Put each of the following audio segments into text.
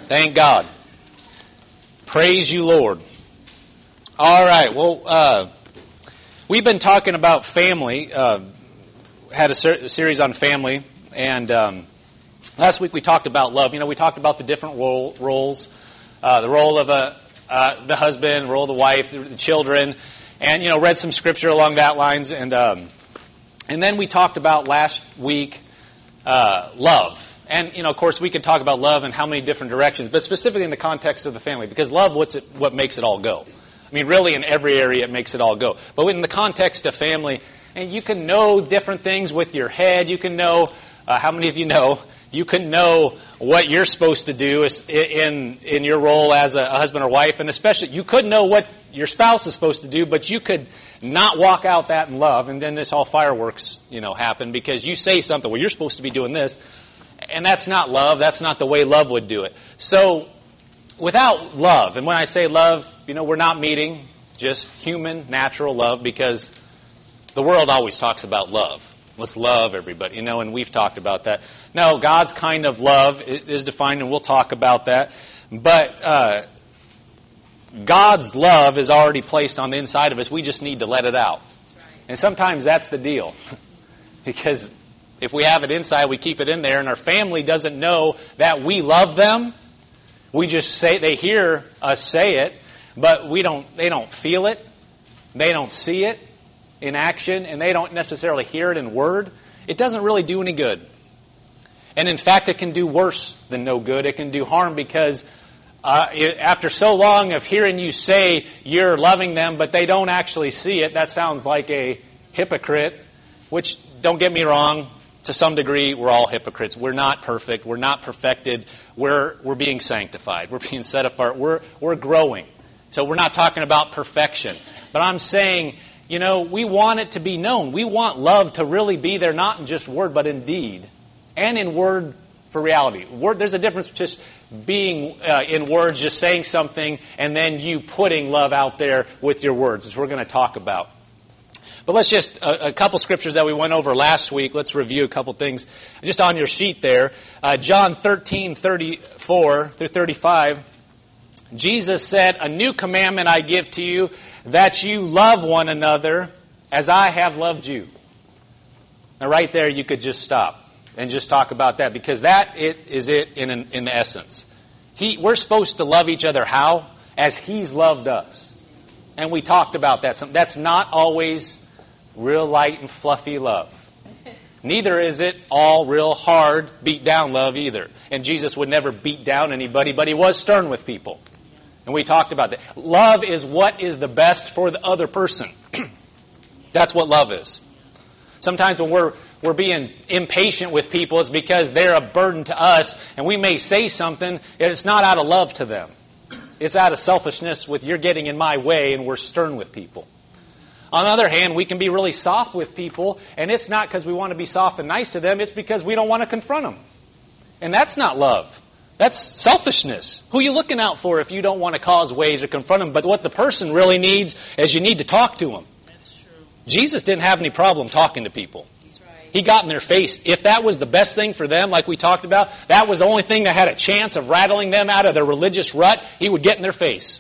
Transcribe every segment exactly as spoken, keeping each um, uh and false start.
Thank God. Praise you, Lord. All right. Well, uh, we've been talking about family. Uh, had a, ser- a series on family, and um, last week we talked about love. You know, we talked about the different role, roles, uh, the role of a uh, the husband, the role of the wife, the children, and you know, read some scripture along that lines, and um, and then we talked about last week uh, love. And, you know, of course, we could talk about love in how many different directions, but specifically in the context of the family, because love, what's it, what makes it all go. I mean, really, in every area, it makes it all go. But in the context of family, and you can know different things with your head. You can know, uh, how many of you know, you can know what you're supposed to do in in your role as a husband or wife, and especially, you could know what your spouse is supposed to do, but you could not walk out that in love, and then this all fireworks, you know, happen, because you say something, well, you're supposed to be doing this. And that's not love. That's not the way love would do it. So, without love, and when I say love, you know, we're not meeting just human, natural love, because the world always talks about love. Let's love everybody, you know, and we've talked about that. No, God's kind of love is defined, and we'll talk about that. But uh, God's love is already placed on the inside of us. We just need to let it out. And sometimes that's the deal. Because if we have it inside, we keep it in there, and our family doesn't know that we love them. We just say, they hear us say it, but we don't. They don't feel it. They don't see it in action, and they don't necessarily hear it in word. It doesn't really do any good. And in fact, it can do worse than no good. It can do harm, because uh, it, after so long of hearing you say you're loving them, but they don't actually see it, that sounds like a hypocrite, which, don't get me wrong, to some degree, we're all hypocrites. We're not perfect. We're not perfected. We're we're being sanctified. We're being set apart. We're we're growing. So we're not talking about perfection. But I'm saying, you know, we want it to be known. We want love to really be there, not in just word, but in deed. And in word for reality. Word, there's a difference just being uh, in words, just saying something, and then you putting love out there with your words, which we're going to talk about. But let's just, a, a couple scriptures that we went over last week, let's review a couple things. Just on your sheet there, uh, John thirteen, thirty-four through thirty-five, Jesus said, "A new commandment I give to you, that you love one another as I have loved you." Now right there you could just stop and just talk about that, because that it, is it in, an, in the essence. He, we're supposed to love each other how? As He's loved us. And we talked about that. That's not always real light and fluffy love. Neither is it all real hard, beat down love either. And Jesus would never beat down anybody, but He was stern with people. And we talked about that. Love is what is the best for the other person. That's what love is. Sometimes when we're we're being impatient with people, it's because they're a burden to us, and we may say something, and it's not out of love to them. It's out of selfishness with you're getting in my way, and we're stern with people. On the other hand, we can be really soft with people, and it's not because we want to be soft and nice to them, it's because we don't want to confront them. And that's not love. That's selfishness. Who are you looking out for if you don't want to cause waves or confront them? But what the person really needs is you need to talk to them. That's true. Jesus didn't have any problem talking to people. That's right. He got in their face. If that was the best thing for them, like we talked about, that was the only thing that had a chance of rattling them out of their religious rut, He would get in their face.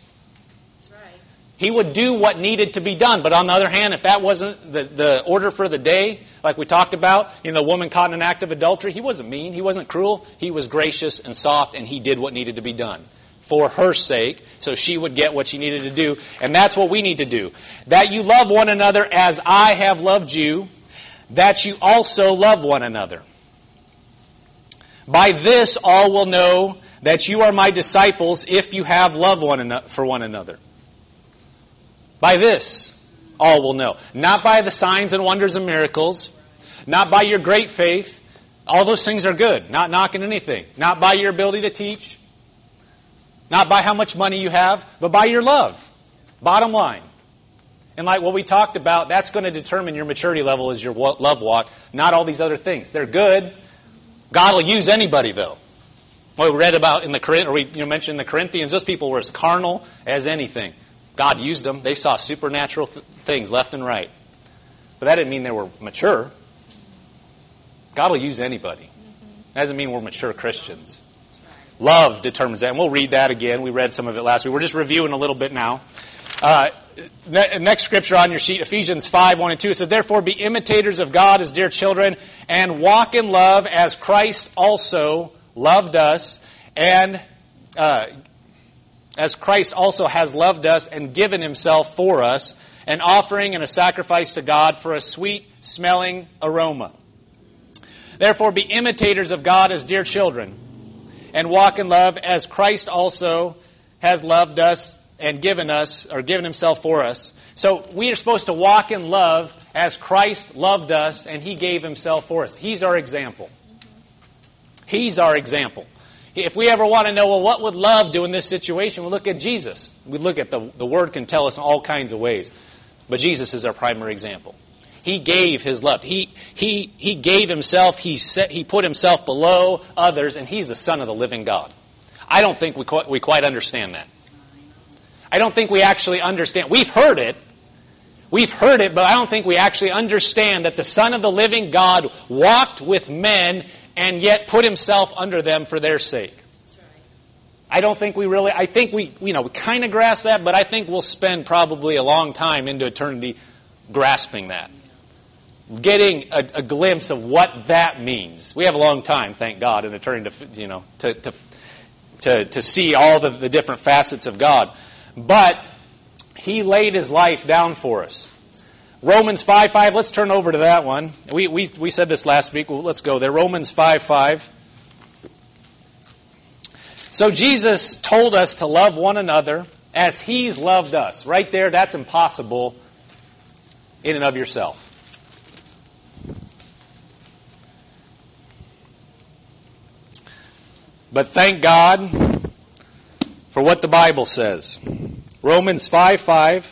He would do what needed to be done. But on the other hand, if that wasn't the, the order for the day, like we talked about, you know, the woman caught in an act of adultery, He wasn't mean, He wasn't cruel. He was gracious and soft, and He did what needed to be done for her sake, so she would get what she needed to do. And that's what we need to do. That you love one another as I have loved you, that you also love one another. By this all will know that you are my disciples, if you have love one another for one another. By this, all will know. Not by the signs and wonders and miracles. Not by your great faith. All those things are good. Not knocking anything. Not by your ability to teach. Not by how much money you have. But by your love. Bottom line. And like what we talked about, that's going to determine your maturity level is your love walk. Not all these other things. They're good. God will use anybody, though. What we read about in the or we you know, mentioned in the Corinthians, those people were as carnal as anything. God used them. They saw supernatural th- things left and right. But that didn't mean they were mature. God will use anybody. That doesn't mean we're mature Christians. Love determines that. And we'll read that again. We read some of it last week. We're just reviewing a little bit now. Uh, ne- next scripture on your sheet, Ephesians five, one and two. It says, therefore be imitators of God as dear children, and walk in love as Christ also loved us, and uh, as Christ also has loved us and given himself for us, an offering and a sacrifice to God for a sweet-smelling aroma. Therefore be imitators of God as dear children, and walk in love as Christ also has loved us and given us, or given himself for us. So we are supposed to walk in love as Christ loved us and he gave himself for us. He's our example. He's our example. If we ever want to know, well, what would love do in this situation? We look at Jesus. We look at the, the Word can tell us in all kinds of ways. But Jesus is our primary example. He gave his love. He he he gave himself. He set, he put himself below others, and he's the Son of the living God. I don't think we quite, we quite understand that. I don't think we actually understand. We've heard it. We've heard it, but I don't think we actually understand that the Son of the living God walked with men and yet put himself under them for their sake. That's right. I don't think we really, I think we, you know, we kind of grasp that, but I think we'll spend probably a long time into eternity grasping that. Getting a, a glimpse of what that means. We have a long time, thank God, in eternity to, you know, to, to, to, to see all the, the different facets of God. But he laid his life down for us. Romans five five, let's turn over to that one. We we we said this last week. Well, let's go there. Romans five five. So Jesus told us to love one another as he's loved us. Right there, that's impossible in and of yourself. But thank God for what the Bible says. Romans five five.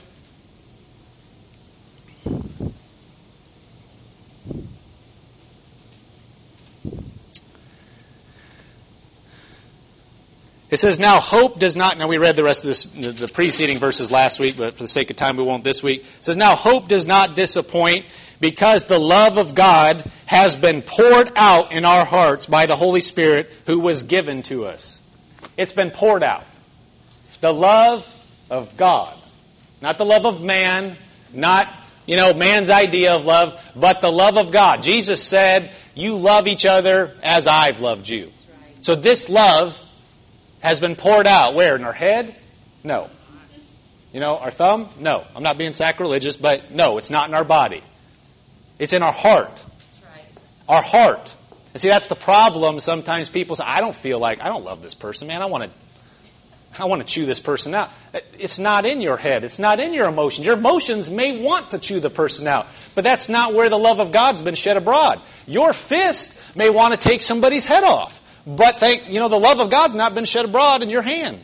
It says, now hope does not, now we read the rest of this, the preceding verses last week, but for the sake of time we won't this week. It says, now hope does not disappoint because the love of God has been poured out in our hearts by the Holy Spirit who was given to us. It's been poured out. The love of God. Not the love of man, not, you know, man's idea of love, but the love of God. Jesus said, you love each other as I've loved you. Right. So this love has been poured out. Where? In our head? No. You know, our thumb? No. I'm not being sacrilegious, but no, it's not in our body. It's in our heart. That's right. Our heart. And see, that's the problem. Sometimes people say, I don't feel like, I don't love this person, man. I want to I want to chew this person out. It's not in your head. It's not in your emotions. Your emotions may want to chew the person out, but that's not where the love of God's been shed abroad. Your fist may want to take somebody's head off. But thank you know the love of God's not been shed abroad in your hand.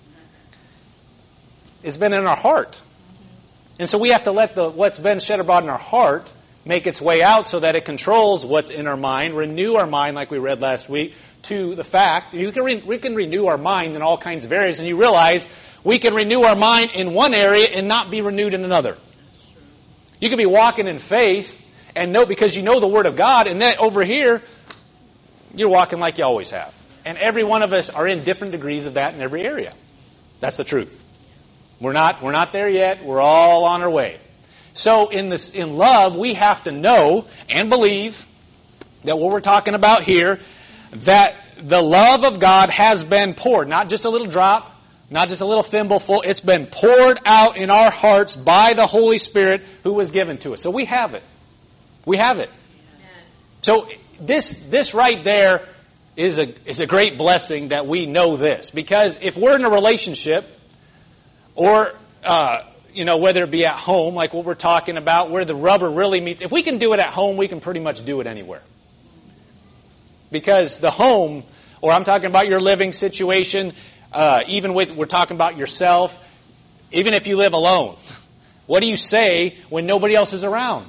It's been in our heart. And so we have to let the what's been shed abroad in our heart make its way out so that it controls what's in our mind, renew our mind like we read last week to the fact you can re, we can renew our mind in all kinds of areas, and you realize we can renew our mind in one area and not be renewed in another. You can be walking in faith and know because you know the Word of God, and then over here you're walking like you always have. And every one of us are in different degrees of that in every area. That's the truth. We're not, we're not there yet. We're all on our way. So in this, in love, we have to know and believe that what we're talking about here, that the love of God has been poured. Not just a little drop, not just a little thimble full. It's been poured out in our hearts by the Holy Spirit who was given to us. So we have it. We have it. So This this right there is a is a great blessing that we know this. Because if we're in a relationship, or uh, you know, whether it be at home, like what we're talking about, where the rubber really meets, if we can do it at home, we can pretty much do it anywhere. Because the home, or I'm talking about your living situation, uh, even with we're talking about yourself, even if you live alone, what do you say when nobody else is around?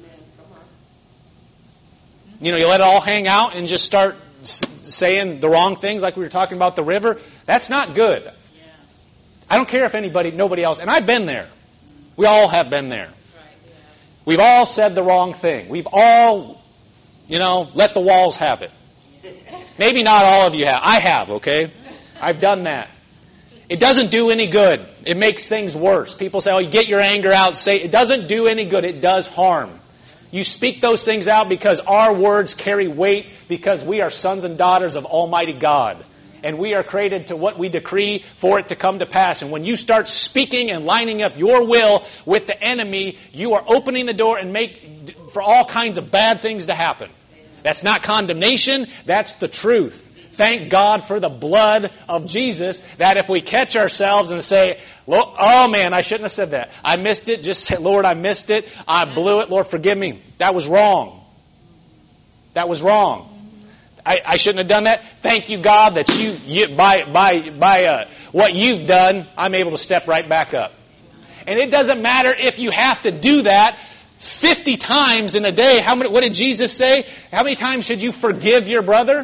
You know, you let it all hang out and just start s- saying the wrong things like we were talking about the river. That's not good. Yeah. I don't care if anybody, nobody else, and I've been there. We all have been there. That's right, yeah. We've all said the wrong thing. We've all, you know, let the walls have it. Maybe not all of you have. I have, okay? I've done that. It doesn't do any good. It makes things worse. People say, oh, you get your anger out. Say it doesn't do any good. It does harm. You speak those things out because our words carry weight, because we are sons and daughters of Almighty God. And we are created to what we decree for it to come to pass. And when you start speaking and lining up your will with the enemy, you are opening the door and make for all kinds of bad things to happen. That's not condemnation. That's the truth. Thank God for the blood of Jesus, that if we catch ourselves and say, oh man, I shouldn't have said that. I missed it. Just say, Lord, I missed it. I blew it. Lord, forgive me. That was wrong. That was wrong. I, I shouldn't have done that. Thank you, God, that you, you by by by uh, what you've done, I'm able to step right back up. And it doesn't matter if you have to do that fifty times in a day. How many? What did Jesus say? How many times should you forgive your brother?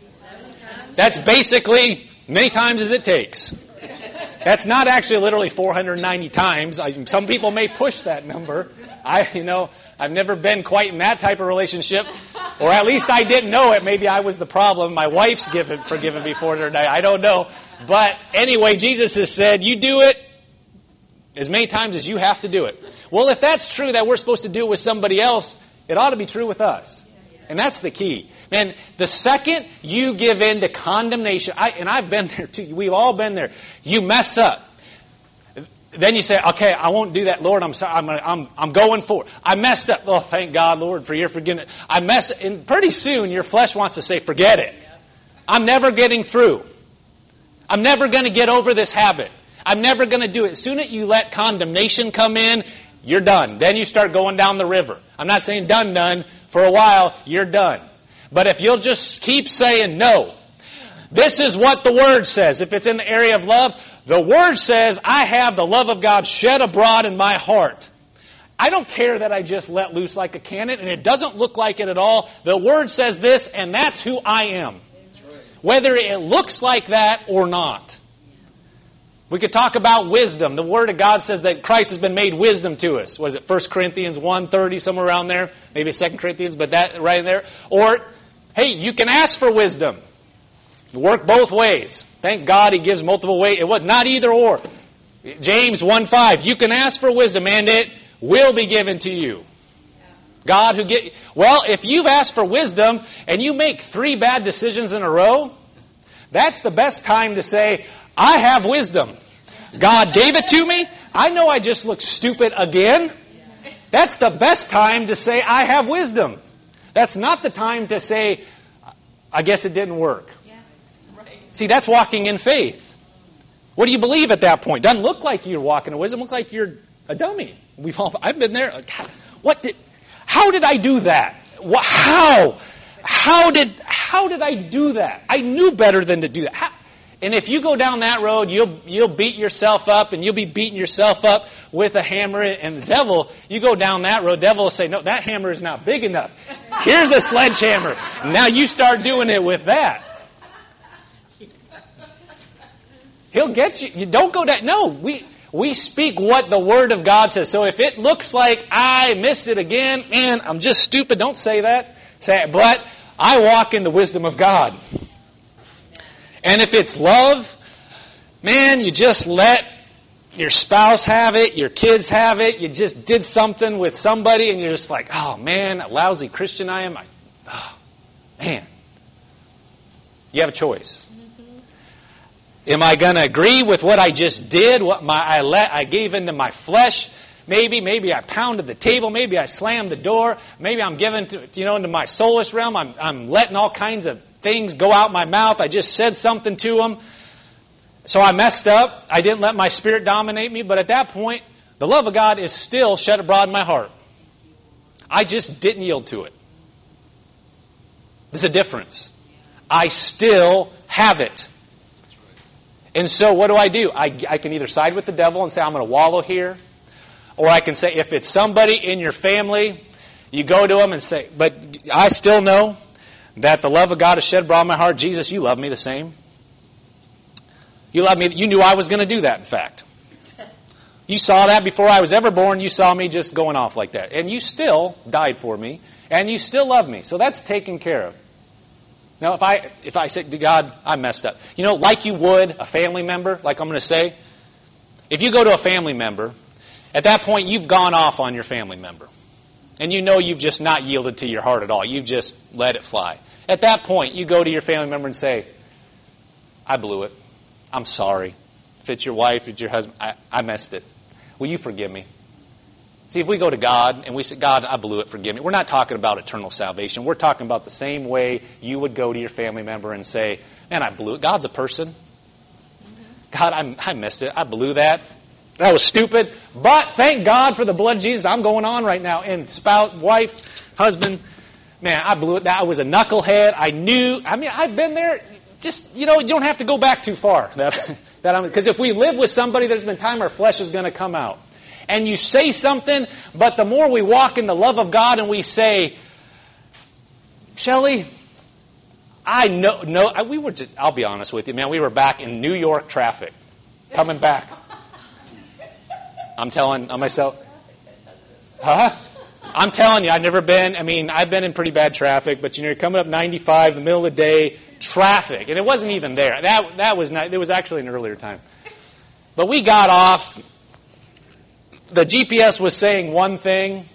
That's basically many times as it takes. That's not actually literally four hundred ninety times. I, some people may push that number. I, you know, I've never been quite in that type of relationship, or at least I didn't know it. Maybe I was the problem. My wife's given, forgiven before her day. I don't know. But anyway, Jesus has said, you do it as many times as you have to do it. Well, if that's true that we're supposed to do it with somebody else, it ought to be true with us. And that's the key. Man, the second you give in to condemnation, I, and I've been there too, we've all been there, you mess up. Then you say, okay, I won't do that, Lord, I'm sorry, I'm, I'm, I'm going for it. I messed up. Oh, thank God, Lord, for your forgiveness. I mess, and pretty soon your flesh wants to say, forget it. I'm never getting through. I'm never going to get over this habit. I'm never going to do it. As soon as you let condemnation come in, you're done. Then you start going down the river. I'm not saying done, done. For a while, you're done. But if you'll just keep saying no, this is what the Word says. If it's in the area of love, the Word says, I have the love of God shed abroad in my heart. I don't care that I just let loose like a cannon, and it doesn't look like it at all. The Word says this, and that's who I am. Whether it looks like that or not. We could talk about wisdom. The Word of God says that Christ has been made wisdom to us. Was it First Corinthians one thirty, somewhere around there? Maybe Second Corinthians, but that right there. Or, hey, you can ask for wisdom. Work both ways. Thank God He gives multiple ways. It was not either or. James one five, you can ask for wisdom and it will be given to you. God who get, well, if you've asked for wisdom and you make three bad decisions in a row, that's the best time to say, I have wisdom. God gave it to me. I know I just look stupid again. That's the best time to say, I have wisdom. That's not the time to say, I guess it didn't work. See, that's walking in faith. What do you believe at that point? Doesn't look like you're walking in wisdom. Look like you're a dummy. We've all, I've been there. God, what did, how did I do that? How? How did, how did I do that? I knew better than to do that. How? And if you go down that road, you'll you'll beat yourself up, and you'll be beating yourself up with a hammer. And the devil, you go down that road, the devil will say, no, that hammer is not big enough. Here's a sledgehammer. Now you start doing it with that. He'll get you. You don't go down. No, we we speak what the Word of God says. So if it looks like I missed it again, man, I'm just stupid. Don't say that. Say, but I walk in the wisdom of God. And if it's love, man, you just let your spouse have it, your kids have it, you just did something with somebody and you're just like, oh man, a lousy Christian I am. I, oh, man. You have a choice. Mm-hmm. Am I going to agree with what I just did, what my I let I gave into my flesh? Maybe, maybe I pounded the table, maybe I slammed the door, maybe I'm giving to, you know, into my soulish realm, I'm I'm letting all kinds of things go out my mouth. I just said something to them. So I messed up. I didn't let my spirit dominate me. But at that point, the love of God is still shed abroad in my heart. I just didn't yield to it. There's a difference. I still have it. And so what do I do? I, I can either side with the devil and say, I'm going to wallow here. Or I can say, if it's somebody in your family, you go to them and say, but I still know that the love of God is shed abroad in my heart. Jesus, you love me the same. You love me. You knew I was going to do that, in fact. You saw that before I was ever born. You saw me just going off like that. And you still died for me. And you still love me. So that's taken care of. Now, if I if I say to God, I messed up. You know, like you would a family member, like I'm going to say, if you go to a family member, at that point you've gone off on your family member. And you know you've just not yielded to your heart at all. You've just let it fly. At that point, you go to your family member and say, I blew it. I'm sorry. If it's your wife, if it's your husband, I, I messed it. Will you forgive me? See, if we go to God and we say, God, I blew it, forgive me. We're not talking about eternal salvation. We're talking about the same way you would go to your family member and say, man, I blew it. God's a person. God, I, I missed it. I blew that. That was stupid. But thank God for the blood of Jesus. I'm going on right now. And spouse, wife, husband, man, I blew it. I was a knucklehead. I knew. I mean, I've been there. Just, you know, you don't have to go back too far. That, that because if we live with somebody, there's been time our flesh is going to come out. And you say something, but the more we walk in the love of God and we say, Shelley, I know, no, we were just, I'll be honest with you, man, we were back in New York traffic, coming back. I'm telling on myself, huh? I'm telling you, I've never been, I mean, I've been in pretty bad traffic, but you know, you're coming up ninety-five in the middle of the day, traffic, and it wasn't even there. That, that was not, it was actually an earlier time. But we got off. The G P S was saying one thing.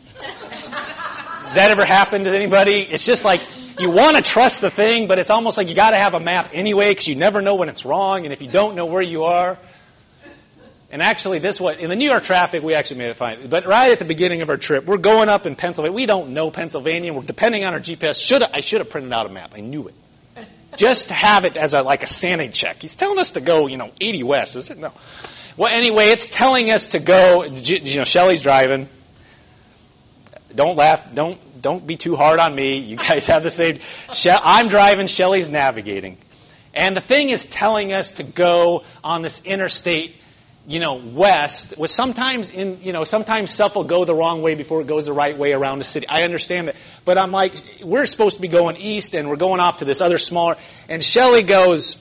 That ever happened to anybody? It's just like you want to trust the thing, but it's almost like you got to have a map anyway because you never know when it's wrong, and if you don't know where you are. And actually, this was in the New York traffic, we actually made it fine. But right at the beginning of our trip, we're going up in Pennsylvania. We don't know Pennsylvania. We're depending on our G P S. Should I should have printed out a map. I knew it. Just to have it as a like a sanity check. He's telling us to go, you know, eighty west. Is it? No. Well, anyway, it's telling us to go. You know, Shelley's driving. Don't laugh. Don't don't be too hard on me. You guys have the same. I'm driving. Shelley's navigating, and the thing is telling us to go on this interstate. You know, west. Was sometimes in. You know, sometimes stuff will go the wrong way before it goes the right way around the city. I understand that, but I'm like, we're supposed to be going east, and we're going off to this other smaller. And Shelley goes.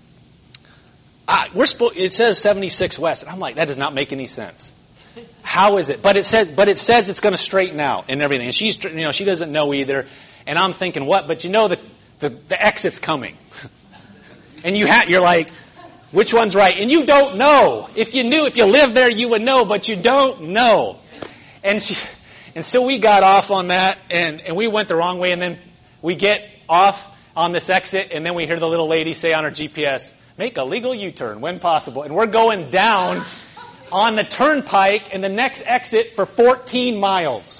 Ah, we're supposed. It says seventy-six west, and I'm like, that does not make any sense. How is it? But it says, but it says it's going to straighten out and everything. And she's, you know, she doesn't know either. And I'm thinking, what? But you know, the the, the exit's coming, and you ha- you're like, which one's right? And you don't know. If you knew, if you lived there, you would know, but you don't know. And she, and so we got off on that, and and we went the wrong way, and then we get off on this exit, and then we hear the little lady say on her G P S. Make a legal U-turn when possible. And we're going down on the turnpike and the next exit for fourteen miles.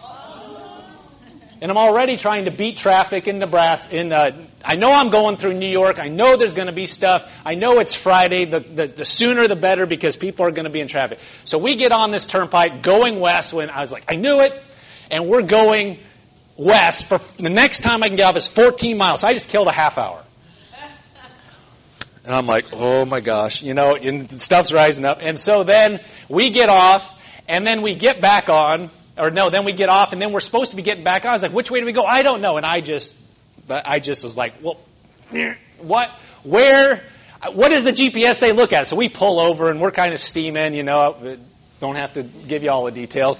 And I'm already trying to beat traffic in Nebraska. In, uh, I know I'm going through New York. I know there's going to be stuff. I know it's Friday. The, the, the sooner the better because people are going to be in traffic. So we get on this turnpike going west when I was like, I knew it. And we're going west. For the next time I can get off is fourteen miles. So I just killed a half hour. And I'm like, oh my gosh, you know, and stuff's rising up. And so then we get off, and then we get back on, or no, then we get off, and then we're supposed to be getting back on. I was like, which way do we go? I don't know. And I just, I just was like, well, what, where, what does the G P S say? Look at it. So we pull over, and we're kind of steaming, you know, don't have to give you all the details.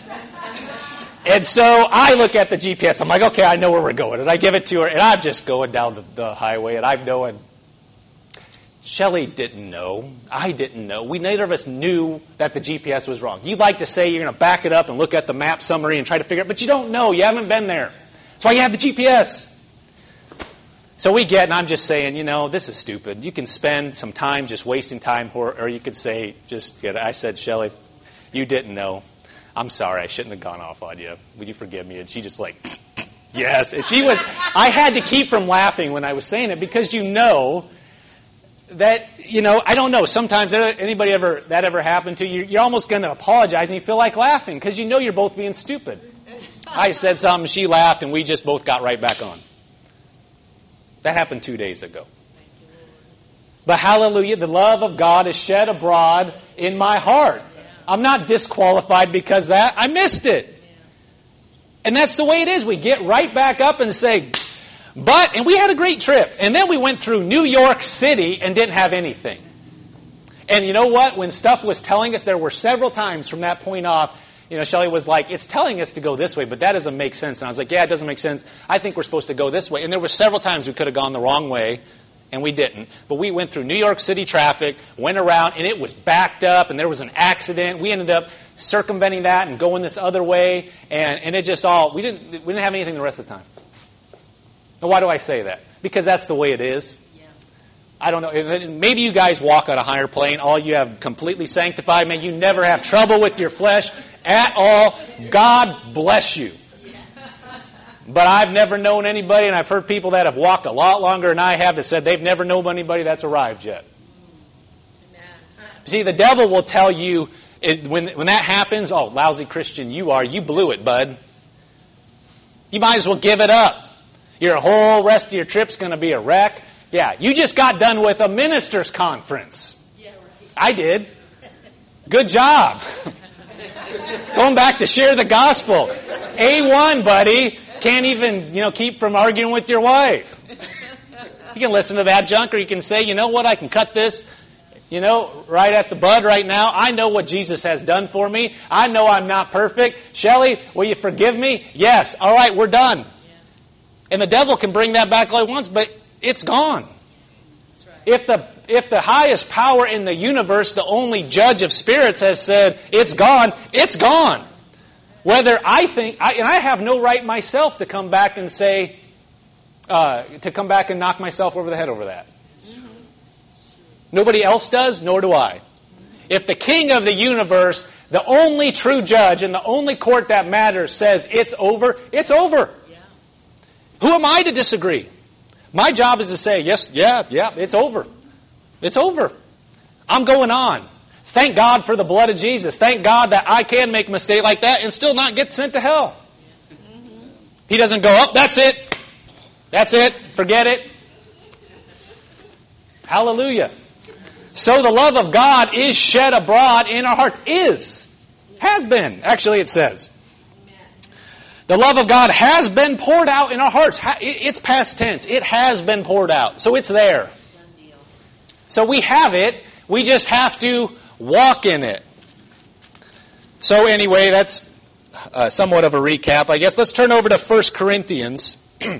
And so I look at the G P S. I'm like, okay, I know where we're going. And I give it to her, and I'm just going down the, the highway, and I'm knowing. Shelley didn't know. I didn't know. We neither of us knew that the G P S was wrong. You like to say you're going to back it up and look at the map summary and try to figure it, but you don't know. You haven't been there. That's why you have the G P S. So we get, and I'm just saying, you know, this is stupid. You can spend some time just wasting time for, or you could say, just, I said, Shelley, you didn't know. I'm sorry. I shouldn't have gone off on you. Would you forgive me? And she just like, yes. And she was, I had to keep from laughing when I was saying it because you know, that, you know, I don't know, sometimes anybody ever, that ever happened to you, you're almost going to apologize and you feel like laughing because you know you're both being stupid. I said something, she laughed, and we just both got right back on. That happened two days ago. But hallelujah, the love of God is shed abroad in my heart. I'm not disqualified because of that. I missed it. And that's the way it is. We get right back up and say, but, and we had a great trip. And then we went through New York City and didn't have anything. And you know what? When stuff was telling us, there were several times from that point off, you know, Shelley was like, it's telling us to go this way, but that doesn't make sense. And I was like, yeah, it doesn't make sense. I think we're supposed to go this way. And there were several times we could have gone the wrong way, and we didn't. But we went through New York City traffic, went around, and it was backed up, and there was an accident. We ended up circumventing that and going this other way, and, and it just all, we didn't, we didn't have anything the rest of the time. Now, why do I say that? Because that's the way it is. I don't know. Maybe you guys walk on a higher plane. All you have completely sanctified. Man, you never have trouble with your flesh at all. God bless you. But I've never known anybody, and I've heard people that have walked a lot longer than I have that said they've never known anybody that's arrived yet. See, the devil will tell you, it, when, when that happens, oh, lousy Christian you are, you blew it, bud. You might as well give it up. Your whole rest of your trip's going to be a wreck. Yeah, you just got done with a minister's conference. Yeah, right. I did. Good job. Going back to share the gospel. A one, buddy. Can't even, you know, keep from arguing with your wife. You can listen to that junk, or you can say, you know what, I can cut this, you know, right at the bud right now. I know what Jesus has done for me. I know I'm not perfect. Shelley, will you forgive me? Yes. All right, we're done. And the devil can bring that back all he wants, but it's gone. That's right. If the if the highest power in the universe, the only judge of spirits, has said it's gone, it's gone. Whether I think, I, and I have no right myself to come back and say, uh, to come back and knock myself over the head over that. Mm-hmm. Nobody else does, nor do I. If the king of the universe, the only true judge and the only court that matters, says it's over, it's over. Yeah. Who am I to disagree? My job is to say, yes, yeah, yeah, it's over. It's over. I'm going on. Thank God for the blood of Jesus. Thank God that I can make a mistake like that and still not get sent to hell. Mm-hmm. He doesn't go, oh, that's it. That's it. Forget it. Hallelujah. So the love of God is shed abroad in our hearts. Is. Has been. Actually, it says. The love of God has been poured out in our hearts. It's past tense. It has been poured out. So it's there. So we have it. We just have to walk in it. So anyway, that's uh, somewhat of a recap, I guess. Let's turn over to First Corinthians.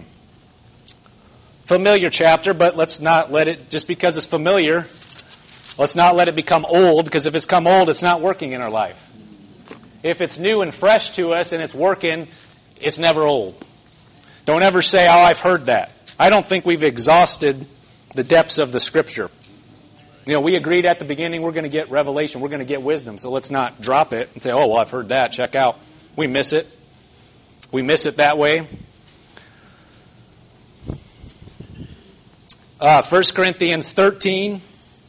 Familiar chapter, but let's not let it, just because it's familiar, let's not let it become old, because if it's come old, it's not working in our life. If it's new and fresh to us and it's working, it's never old. Don't ever say, oh, I've heard that. I don't think we've exhausted the depths of the Scripture. You know, we agreed at the beginning we're going to get revelation, we're going to get wisdom, so let's not drop it and say, oh, well, I've heard that, check out. We miss it. We miss it that way. Uh, First Corinthians thirteen.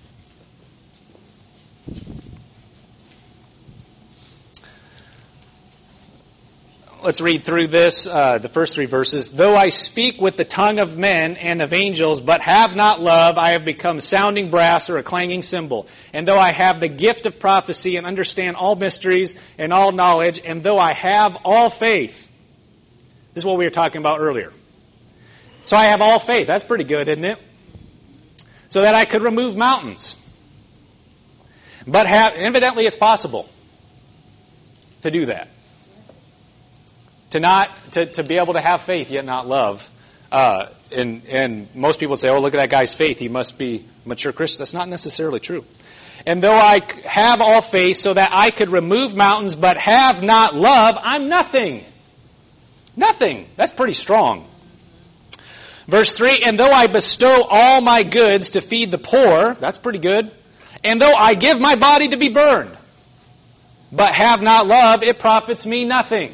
Let's read through this, uh, the first three verses. Though I speak with the tongue of men and of angels, but have not love, I have become sounding brass or a clanging cymbal. And though I have the gift of prophecy and understand all mysteries and all knowledge, and though I have all faith. This is what we were talking about earlier. So I have all faith. That's pretty good, isn't it? So that I could remove mountains. But have, evidently it's possible to do that. To not, to, to be able to have faith yet not love. Uh, and, and most people would say, oh, look at that guy's faith. He must be a mature Christian. That's not necessarily true. And though I have all faith so that I could remove mountains but have not love, I'm nothing. Nothing. That's pretty strong. Verse three, and though I bestow all my goods to feed the poor, that's pretty good. And though I give my body to be burned, but have not love, it profits me nothing.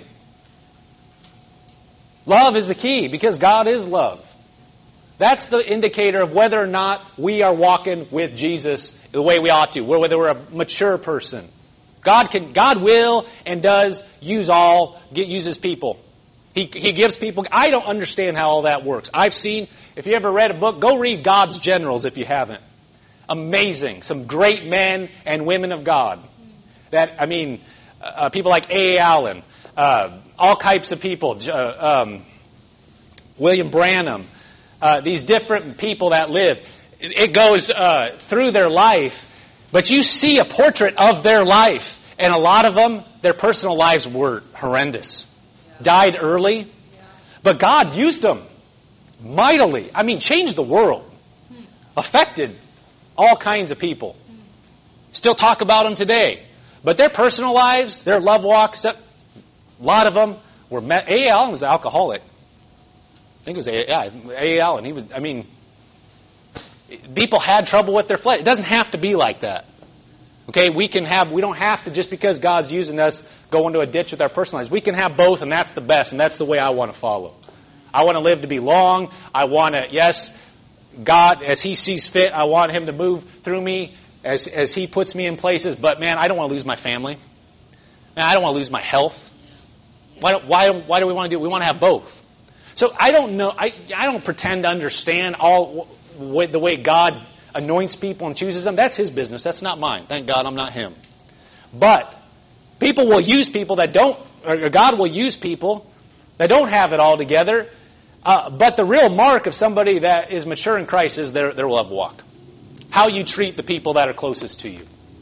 Love is the key, because God is love. That's the indicator of whether or not we are walking with Jesus the way we ought to, whether we're a mature person. God can, God will and does use all, uses people. He, he gives people, I don't understand how all that works. I've seen, if you ever read a book, go read God's Generals if you haven't. Amazing. Some great men and women of God. That, I mean, uh, people like A A. Allen, uh, all types of people, uh, um, William Branham, uh, these different people that live. It goes uh, through their life, but you see a portrait of their life, and a lot of them, their personal lives were horrendous. Died early. But God used them mightily. I mean, changed the world. Affected all kinds of people. Still talk about them today. But their personal lives, their love walks, a lot of them were... Met. A. Allen was an alcoholic. I think it was A. Yeah, A. Allen. He was, I mean, people had trouble with their flesh. It doesn't have to be like that. Okay, we can have, we don't have to, just because God's using us, go into a ditch with our personal lives. We can have both, and that's the best, and that's the way I want to follow. I want to live to be long. I want to, yes, God, as He sees fit, I want Him to move through me as, as He puts me in places. But man, I don't want to lose my family. Man, I don't want to lose my health. Why, don't, why, why do we want to do it? We want to have both. So I don't know, I, I don't pretend to understand all w- the way God anoints people and chooses them. That's His business. That's not mine. Thank God I'm not Him. But people will use people that don't, or God will use people that don't have it all together. Uh, but the real mark of somebody that is mature in Christ is their, their love walk. How you treat the people that are closest to you.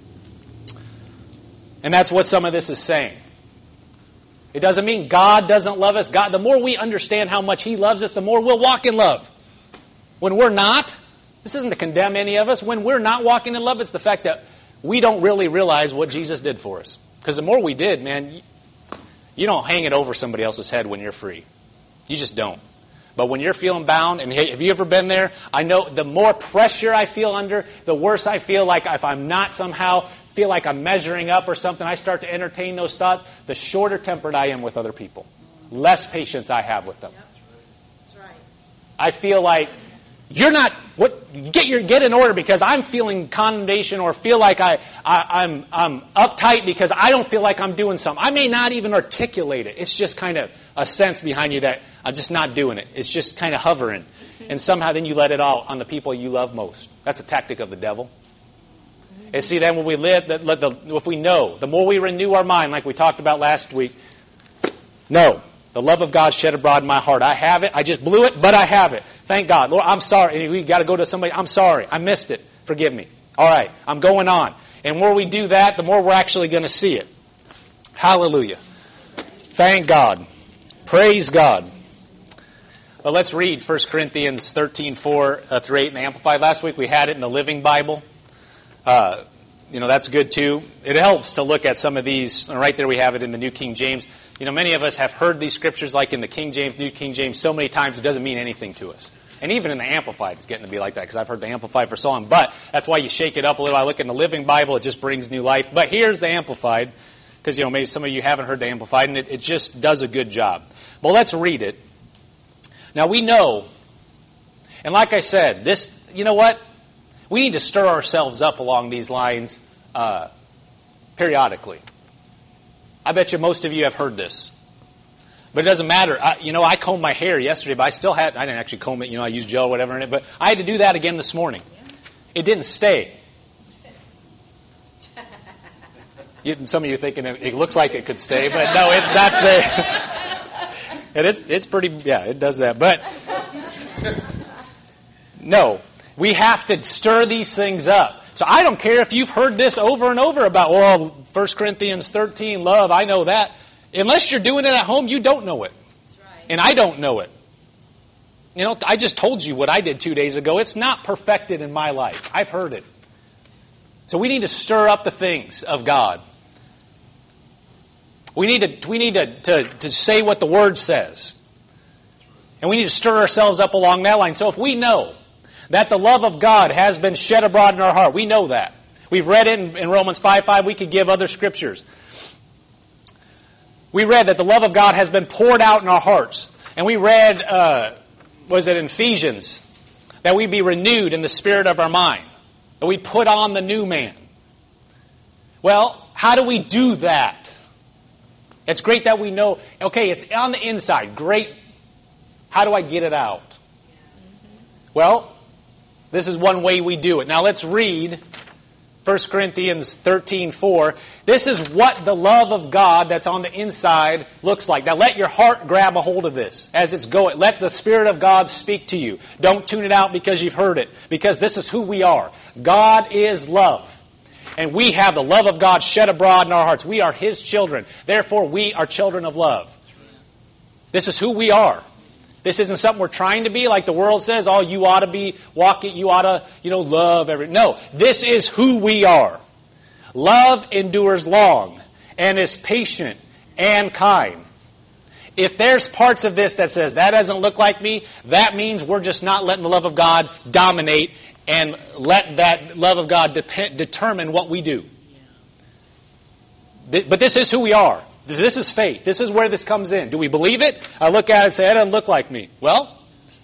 And that's what some of this is saying. It doesn't mean God doesn't love us. God, the more we understand how much He loves us, the more we'll walk in love. When we're not, this isn't to condemn any of us. When we're not walking in love, it's the fact that we don't really realize what Jesus did for us. Because the more we did, man, you don't hang it over somebody else's head when you're free. You just don't. But when you're feeling bound, and hey, have you ever been there? I know the more pressure I feel under, the worse I feel like if I'm not somehow, feel like I'm measuring up or something, I start to entertain those thoughts, the shorter tempered I am with other people. Less patience I have with them. That's right. I feel like, you're not, what, get your, get in order because I'm feeling condemnation or feel like I, I, I'm, I'm uptight because I don't feel like I'm doing something. I may not even articulate it. It's just kind of a sense behind you that I'm just not doing it. It's just kind of hovering. And somehow then you let it out on the people you love most. That's a tactic of the devil. And see, then when we live, the, the, if we know, the more we renew our mind, like we talked about last week, no, the love of God shed abroad in my heart. I have it. I just blew it, but I have it. Thank God. Lord, I'm sorry. We got to go to somebody. I'm sorry. I missed it. Forgive me. All right. I'm going on. And the more we do that, the more we're actually going to see it. Hallelujah. Thank God. Praise God. Well, let's read First Corinthians thirteen, four uh, through eight in the Amplified. Last week we had it in the Living Bible. Uh, you know, that's good too. It helps to look at some of these. And right there we have it in the New King James. You know, many of us have heard these scriptures like in the King James, New King James so many times it doesn't mean anything to us. And even in the Amplified it's getting to be like that because I've heard the Amplified for so long. But that's why you shake it up a little. I look in the Living Bible, it just brings new life. But here's the Amplified because, you know, maybe some of you haven't heard the Amplified and it, it just does a good job. Well, let's read it. Now we know, and like I said, this, you know what? We need to stir ourselves up along these lines uh, periodically. I bet you most of you have heard this. But it doesn't matter. I, you know, I combed my hair yesterday, but I still had, I didn't actually comb it, you know, I used gel or whatever in it, but I had to do that again this morning. It didn't stay. You, some of you are thinking it, it looks like it could stay, but no, it's not staying. And it's, it's pretty, yeah, it does that. But, no, we have to stir these things up. So I don't care if you've heard this over and over about, well, First Corinthians thirteen, love, I know that. Unless you're doing it at home, you don't know it. That's right. And I don't know it. You know, I just told you what I did two days ago. It's not perfected in my life. I've heard it. So we need to stir up the things of God. We need to we need to, to, to say what the Word says. And we need to stir ourselves up along that line. So if we know that the love of God has been shed abroad in our heart, we know that. We've read it in, in Romans five five. We could give other scriptures. We read that the love of God has been poured out in our hearts. And we read, uh, was it in Ephesians, that we be renewed in the spirit of our mind. That we put on the new man. Well, how do we do that? It's great that we know, okay, it's on the inside. Great. How do I get it out? Well, this is one way we do it. Now let's read First Corinthians thirteen four. This is what the love of God that's on the inside looks like. Now let your heart grab a hold of this as it's going. Let the Spirit of God speak to you. Don't tune it out because you've heard it. Because this is who we are. God is love. And we have the love of God shed abroad in our hearts. We are His children. Therefore, we are children of love. This is who we are. This isn't something we're trying to be, like the world says, oh, you ought to be walking, you ought to, you know, love every... No, this is who we are. Love endures long and is patient and kind. If there's parts of this that says, that doesn't look like me, that means we're just not letting the love of God dominate and let that love of God de- determine what we do. But this is who we are. This, this is faith. This is where this comes in. Do we believe it? I look at it and say, that doesn't look like me. Well,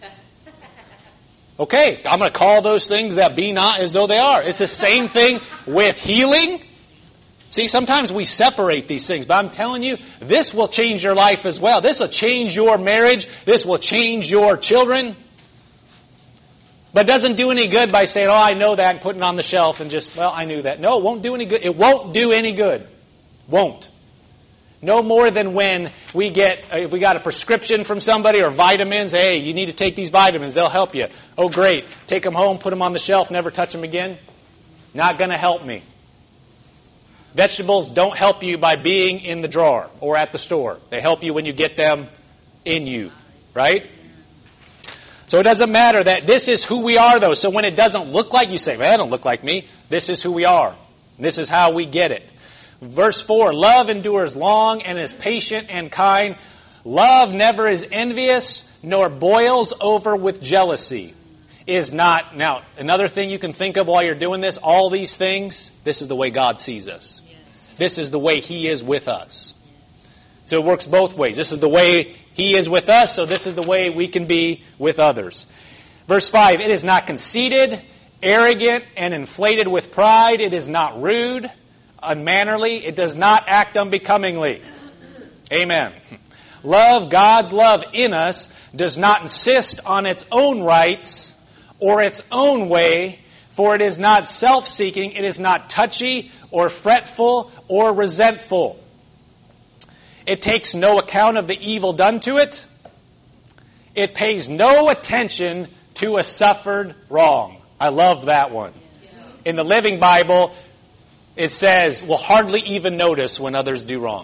okay, I'm going to call those things that be not as though they are. It's the same thing with healing. See, sometimes we separate these things, but I'm telling you, this will change your life as well. This will change your marriage. This will change your children. But it doesn't do any good by saying, oh, I know that, and putting it on the shelf and just, well, I knew that. No, it won't do any good. It won't do any good. Won't. No more than when we get, if we got a prescription from somebody or vitamins, hey, you need to take these vitamins, they'll help you. Oh, great. Take them home, put them on the shelf, never touch them again. Not going to help me. Vegetables don't help you by being in the drawer or at the store. They help you when you get them in you, right? So it doesn't matter that this is who we are, though. So when it doesn't look like you say, well, that don't look like me. This is who we are. This is how we get it. Verse four, love endures long and is patient and kind. Love never is envious, nor boils over with jealousy. Is not, now, another thing you can think of while you're doing this, all these things, this is the way God sees us. Yes. This is the way He is with us. So it works both ways. This is the way He is with us, so this is the way we can be with others. Verse five, it is not conceited, arrogant, and inflated with pride. It is not rude, unmannerly. It does not act unbecomingly. Amen. Love, God's love in us, does not insist on its own rights or its own way, for it is not self-seeking, it is not touchy or fretful or resentful. It takes no account of the evil done to it. It pays no attention to a suffered wrong. I love that one. In the Living Bible, it says, will hardly even notice when others do wrong.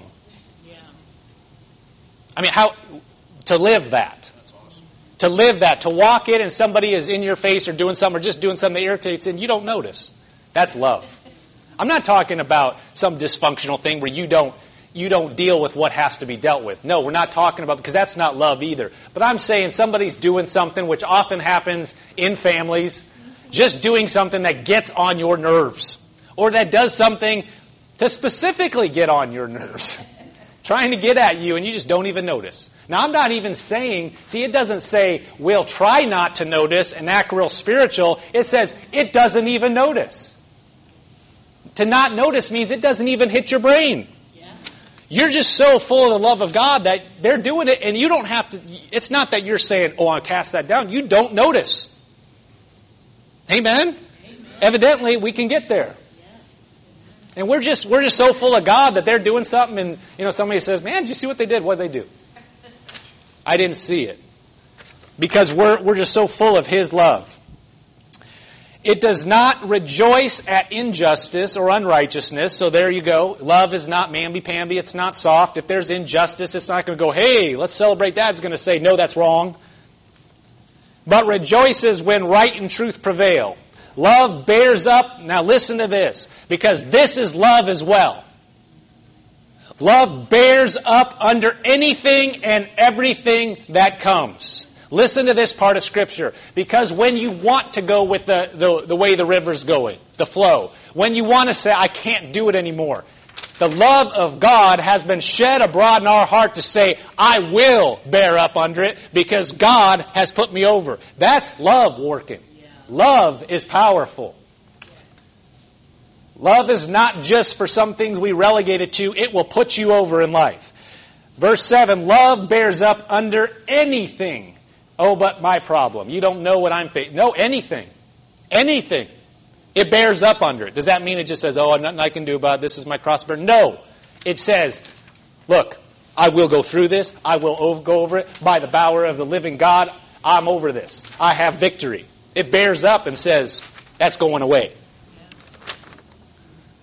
I mean, how to live that. To live that, to walk in and somebody is in your face or doing something or just doing something that irritates and you don't notice. That's love. I'm not talking about some dysfunctional thing where you don't you don't deal with what has to be dealt with. No, we're not talking about, because that's not love either. But I'm saying somebody's doing something, which often happens in families, just doing something that gets on your nerves. Or that does something to specifically get on your nerves. Trying to get at you and you just don't even notice. Now, I'm not even saying, see, it doesn't say, we'll try not to notice and act real spiritual. It says, it doesn't even notice. To not notice means it doesn't even hit your brain. Yeah. You're just so full of the love of God that they're doing it and you don't have to, it's not that you're saying, oh, I'll cast that down. You don't notice. Amen? Amen. Evidently, we can get there. And we're just we're just so full of God that they're doing something and, you know, somebody says, man, did you see what they did? What did they do? I didn't see it. Because we're we're just so full of His love. It does not rejoice at injustice or unrighteousness. So there you go. Love is not mamby-pamby. It's not soft. If there's injustice, it's not going to go, hey, let's celebrate that. It's going to say, no, that's wrong. But rejoices when right and truth prevail. Love bears up. Now listen to this, because this is love as well. Love bears up under anything and everything that comes. Listen to this part of Scripture, because when you want to go with the, the, the way the river's going, the flow, when you want to say, I can't do it anymore, the love of God has been shed abroad in our heart to say, I will bear up under it because God has put me over. That's love working. Love is powerful. Love is not just for some things we relegate it to. It will put you over in life. Verse seven, love bears up under anything. Oh, but my problem. You don't know what I'm facing. No, anything. Anything. It bears up under it. Does that mean it just says, oh, nothing I can do about it. This is my cross burden? No. It says, look, I will go through this. I will go over it. By the power of the living God, I'm over this. I have victory. It bears up and says, that's going away.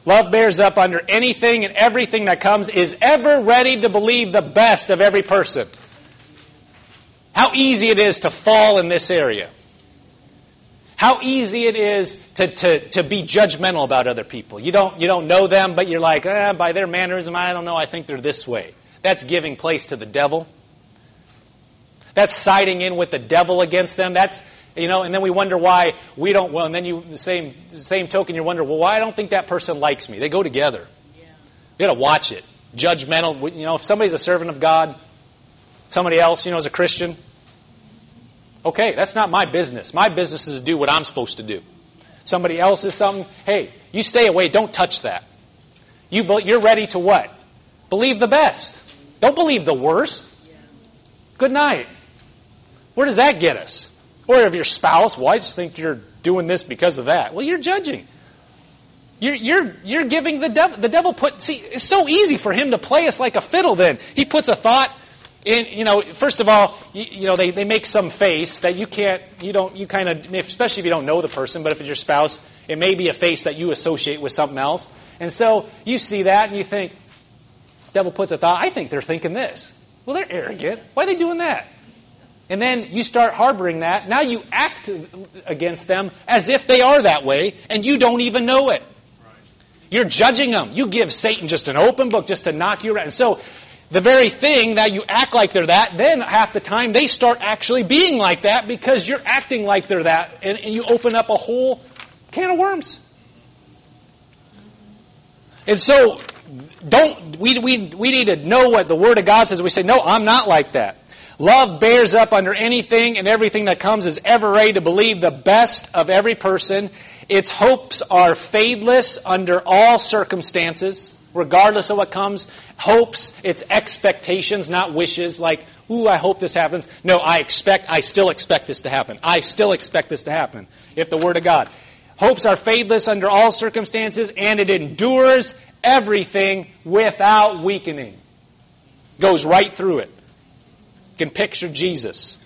Love bears up under anything and everything that comes, is ever ready to believe the best of every person. How easy it is to fall in this area. How easy it is to, to, to be judgmental about other people. You don't, you don't know them, but you're like, eh, by their mannerism, I don't know, I think they're this way. That's giving place to the devil. That's siding in with the devil against them. That's, you know, and then we wonder why we don't, well, and then you, the same, same token, you wonder, well, why I don't think that person likes me. They go together. Yeah. You got to watch it. Judgmental, you know, if somebody's a servant of God, somebody else, you know, is a Christian, okay, that's not my business. My business is to do what I'm supposed to do. Somebody else is something, hey, you stay away, don't touch that. You, you're ready to what? Believe the best. Don't believe the worst. Good night. Where does that get us? Or if your spouse, well, I just think you're doing this because of that. Well, you're judging. You're, you're, you're giving the devil, the devil put, see, it's so easy for him to play us like a fiddle then. He puts a thought in, you know, first of all, you, you know, they, they make some face that you can't, you don't, you kind of, especially if you don't know the person, but if it's your spouse, it may be a face that you associate with something else. And so you see that and you think, devil puts a thought, I think they're thinking this. Well, they're arrogant. Why are they doing that? And then you start harboring that. Now you act against them as if they are that way, and you don't even know it. Right. You're judging them. You give Satan just an open book just to knock you around. And so the very thing that you act like they're that, then half the time they start actually being like that because you're acting like they're that, and, and you open up a whole can of worms. And so don't we we we need to know what the Word of God says. We say, no, I'm not like that. Love bears up under anything and everything that comes, is ever ready to believe the best of every person. Its hopes are fadeless under all circumstances, regardless of what comes. Hopes, it's expectations, not wishes, like, ooh, I hope this happens. No, I expect, I still expect this to happen. I still expect this to happen, if the Word of God. Hopes are fadeless under all circumstances, and it endures everything without weakening. Goes right through it. You can picture Jesus.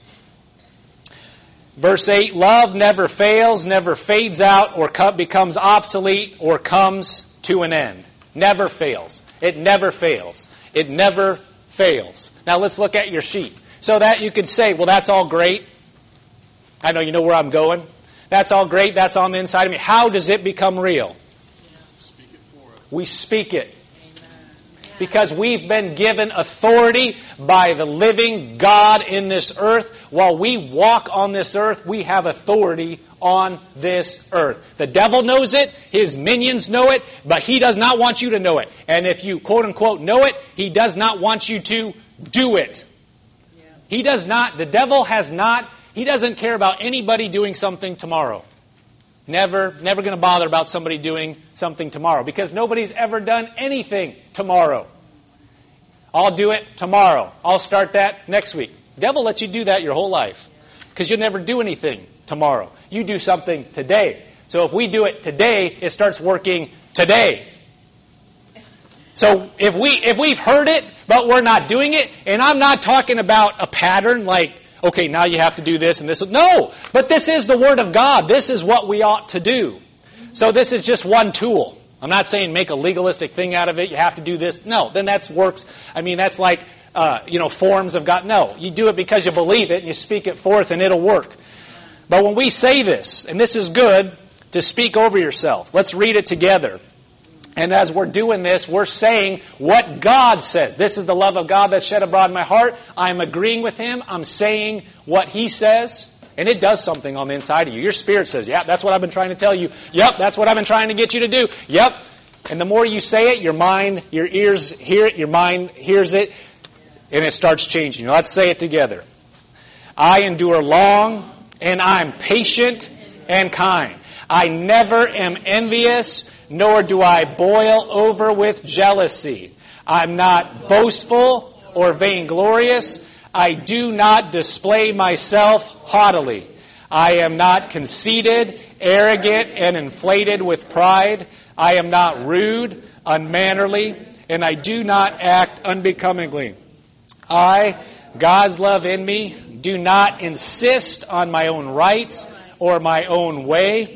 Verse eight, love never fails, never fades out, or becomes obsolete, or comes to an end. Never fails. It never fails. It never fails. Now let's look at your sheet. So that you could say, well, that's all great. I know you know where I'm going. That's all great. That's on the inside of me. How does it become real? Speak it for us. We speak it. Because we've been given authority by the living God in this earth. While we walk on this earth, we have authority on this earth. The devil knows it, his minions know it, but he does not want you to know it. And if you quote unquote know it, he does not want you to do it. Yeah. He does not, the devil has not, he doesn't care about anybody doing something tomorrow. Never, never going to bother about somebody doing something tomorrow because nobody's ever done anything tomorrow. I'll do it tomorrow. I'll start that next week. Devil lets you do that your whole life because you'll never do anything tomorrow. You do something today. So if we do it today, it starts working today. So if we if we've heard it, but we're not doing it, and I'm not talking about a pattern like, okay, now you have to do this and this. No, but this is the Word of God. This is what we ought to do. So this is just one tool. I'm not saying make a legalistic thing out of it. You have to do this. No, then that's works. I mean, that's like, uh, you know, forms of God. No, you do it because you believe it and you speak it forth and it'll work. But when we say this, and this is good to speak over yourself, let's read it together. And as we're doing this, we're saying what God says. This is the love of God that's shed abroad in my heart. I'm agreeing with Him. I'm saying what He says. And it does something on the inside of you. Your spirit says, yeah, that's what I've been trying to tell you. Yep, that's what I've been trying to get you to do. Yep. And the more you say it, your mind, your ears hear it, your mind hears it, and it starts changing. Let's say it together. I endure long, and I'm patient and kind. I never am envious, nor do I boil over with jealousy. I'm not boastful or vainglorious. I do not display myself haughtily. I am not conceited, arrogant, and inflated with pride. I am not rude, unmannerly, and I do not act unbecomingly. I, God's love in me, do not insist on my own rights or my own way.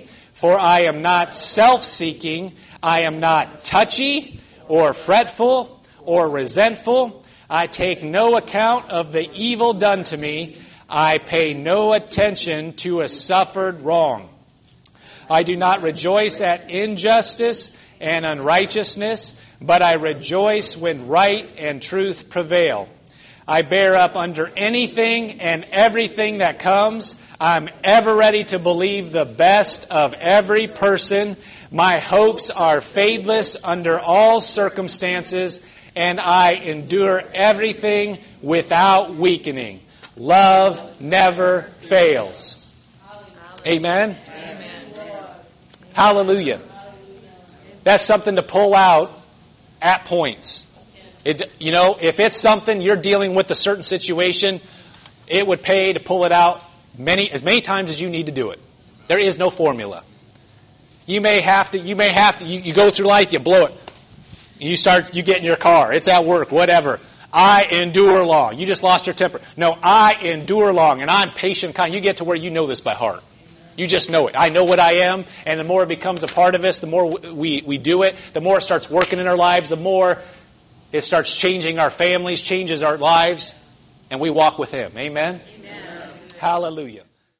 For I am not self-seeking, I am not touchy or fretful or resentful. I take no account of the evil done to me. I pay no attention to a suffered wrong. I do not rejoice at injustice and unrighteousness, but I rejoice when right and truth prevail. I bear up under anything and everything that comes. I'm ever ready to believe the best of every person. My hopes are fadeless under all circumstances, and I endure everything without weakening. Love never fails. Amen? Amen. Hallelujah. That's something to pull out at points. It, you know, if it's something you're dealing with a certain situation, it would pay to pull it out many as many times as you need to do it. There is no formula. You may have to. You may have to. You, you go through life, you blow it. You start. You get in your car. It's at work. Whatever. I endure long. You just lost your temper. No, I endure long, and I'm patient, kind. You get to where you know this by heart. You just know it. I know what I am, and the more it becomes a part of us, the more we we do it, the more it starts working in our lives, the more it starts changing our families, changes our lives, and we walk with Him. Amen? Amen. Hallelujah.